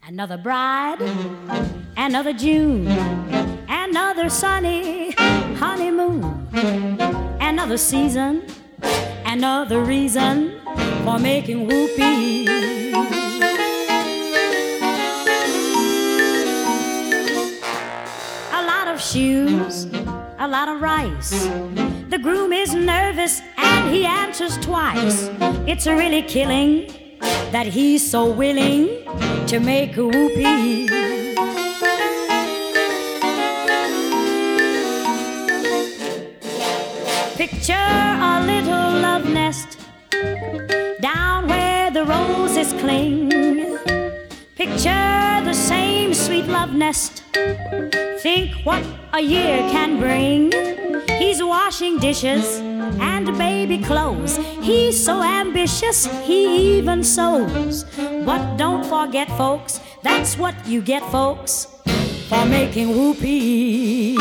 Another bride, another June, another sunny honeymoon, another season, another reason for making whoopee. A lot of shoes, a lot of rice. The groom is nervous and he answers twice. It's really killing that he's so willing to make a whoopee. Picture a little love nest down where the roses cling. Picture the same sweet love nest. Think what a year can bring. He's washing dishes and baby clothes. He's so ambitious, he even sews. But don't forget, folks, that's what you get, folks, for making whoopee.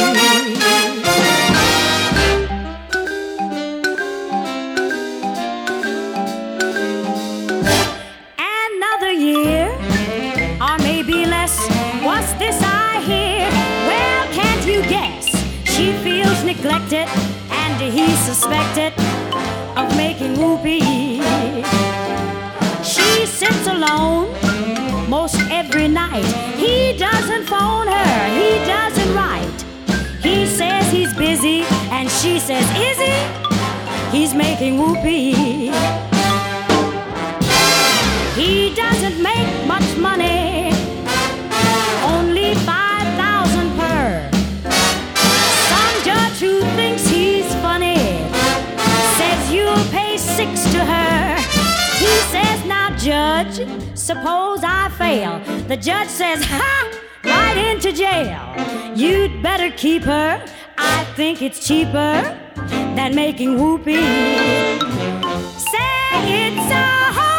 Another year, or maybe less. What's this I hear? Well, can't you guess? She feels neglected and he's suspected of making whoopee. She sits alone most every night. He doesn't phone her, he doesn't write. He says he's busy and she says, is he? He's making whoopee. He doesn't make much money, only 5,000 per. Some judge who thinks he's funny says you'll pay 6 to her. He says, now judge, suppose I fail. The judge says, ha, right into jail. You'd better keep her, I think it's cheaper than making whoopee. Say it's a